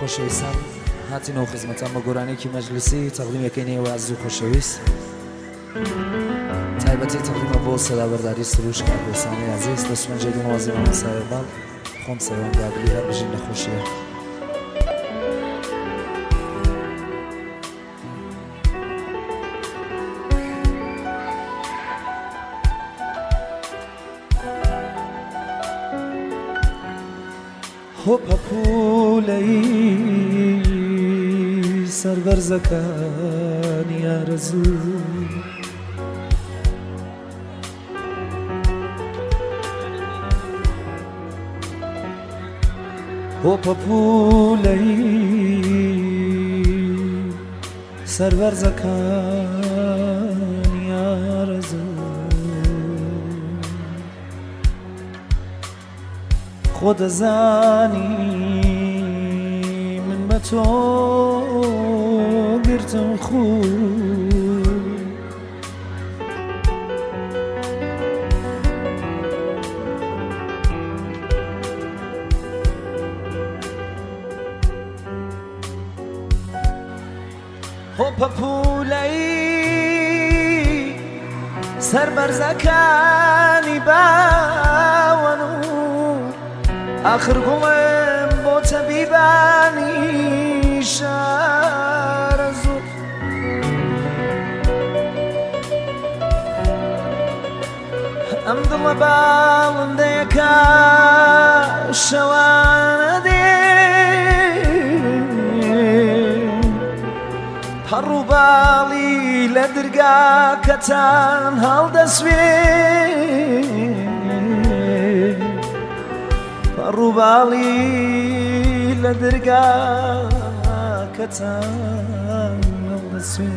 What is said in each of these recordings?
خۆشەویستان هاتینەوە خزمەتان بە گۆرانێکی مەجلیسی تەقدیمەکەی واز و خۆشەویست تایبەتی تەقدیمە بۆ سەدابەرداری سروش کارگۆسانی عەزیز دەسوەنجێری مەوازی مەساوی باڵ خۆم سەروەندابلی هەر بژین نەخۆشیە هۆپە پولەی سەربەرزەکانی ئارەزوو هۆپە پولەی سەربەرزەکانی ئارەزوو خۆ دەزانی من بە تۆ گرتم خوو هۆپە پولەی سەربەرزەکانی باوەن و آخر گوڵم بۆ تەبیبانی شارەزوو ئەم دڵە باڵندەیەکە شەوانە دێ هەڕوو باڵی لە دەرگاکەتان هەڵدەسوێ ڕووباڵی لە دەرگاکەتان هەڵدەسوێ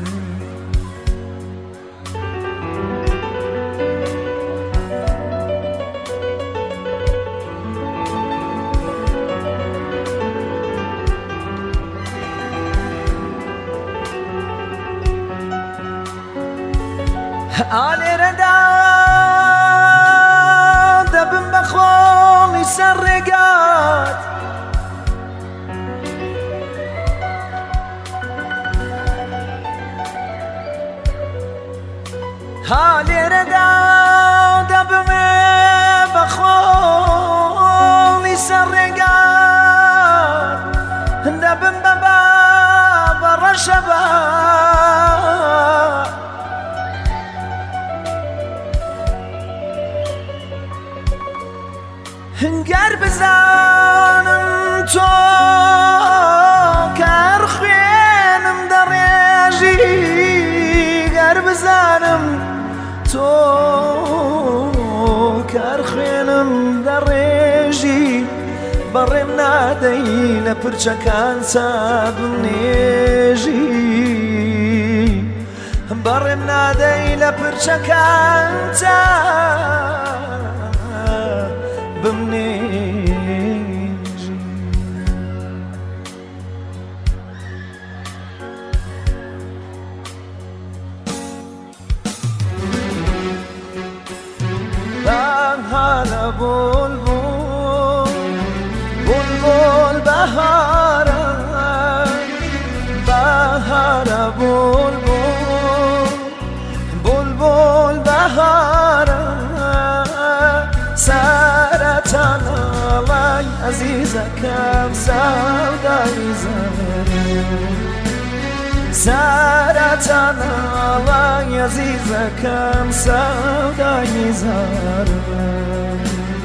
ئالێرەدا دەبم بە خۆڵی سەر ڕێگات ئالێرەدا دەبمێ بە خۆڵی سەر ڕێگات دەبم بە ڕەشەبا هەنگەر بزانم تۆ کار خوێنم دەڕێژی گەر بزانم تۆ کار خوێنم دەڕێژی بەڕێم نادەی لە پرچەکان چاک بمنێژی بەڕێم نادەی لە پرچەکان بمنێژی بەهارە بولبول بولبول بەهارە بەهارە بولبول بولبول بەهارە سەرەتانەڵای عەزیزەکەم سەودای زارم سەرەتانەڵای عەزیزەکەم سەودای زارم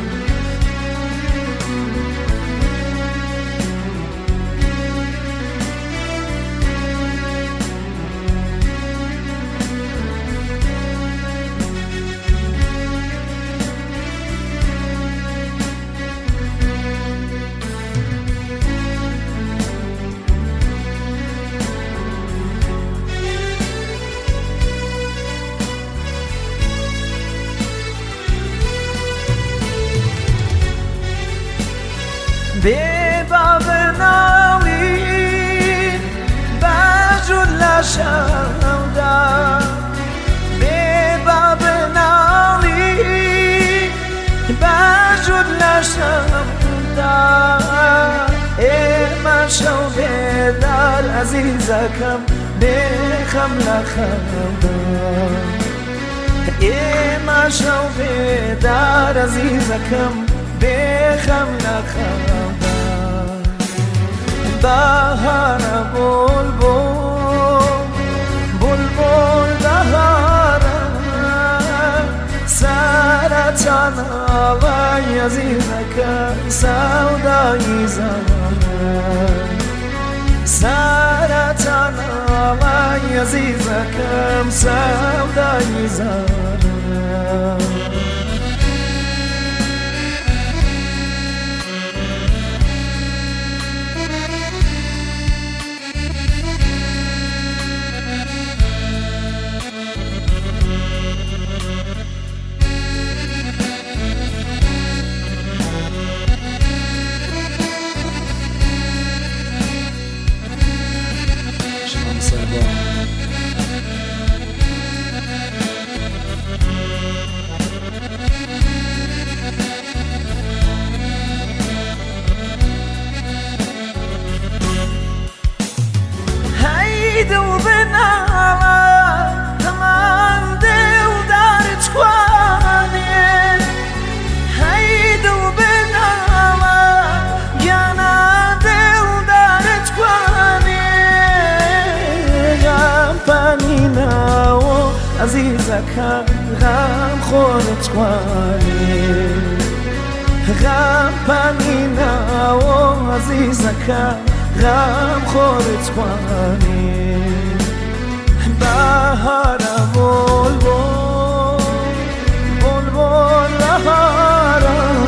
بێباڵێناڵی بەجوود لە شەودا بێباڵێناڵی بەجوود لە شەودا مشو در عزیزکم بخم لخم مشو در عزیزکم بخم لخم بهار بلبل بهار سرطان آقای عزیزکم سودای زمان سرطان آقای عزیزکم سودای زمان عزیزکم غم خورت کنی غم پنینا و عزیزکم غم خورت کنی بهار بلبل بهار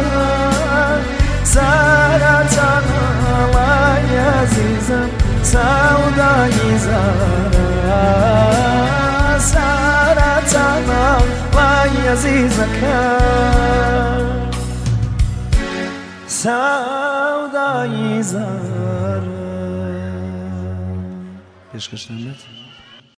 سرطان آقای عزیزم سودای زارم سرطان آقای عزیزکم سودای زارم. پیشکش نمی‌کنم.